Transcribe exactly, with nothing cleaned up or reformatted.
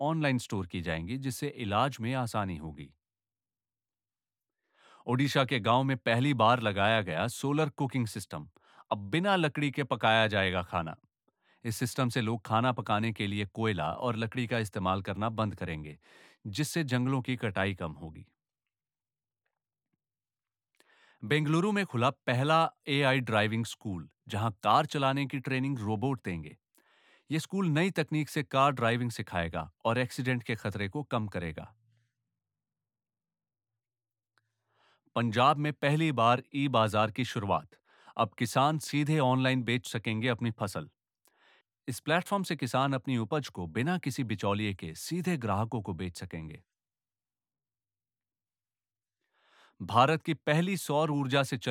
Online store की जाएंगी, जिससे इलाज में आसानी होगी। ओडिशा के गांव में पहली बार लगाया गया सोलर कुकिंग सिस्टम। अब बिना लकड़ी के पकाया जाएगा खाना। इस सिस्टम से लोग खाना पकाने के लिए कोयला और लकड़ी का इस्तेमाल करना बंद करेंगे, जिससे जंगलों की कटाई कम होगी। बेंगलुरु में खुला पहला एआई ड्राइविंग स्कूल, जहां कार चलाने की ट्रेनिंग रोबोट देंगे। यह स्कूल नई तकनीक से कार ड्राइविंग सिखाएगा और एक्सीडेंट के खतरे को कम करेगा। पंजाब में पहली बार ई बाजार की शुरुआत। अब किसान सीधे ऑनलाइन बेच सकेंगे अपनी फसल। इस प्लेटफॉर्म से किसान अपनी उपज को बिना किसी बिचौलिए के सीधे ग्राहकों को बेच सकेंगे। भारत की पहली सौर ऊर्जा से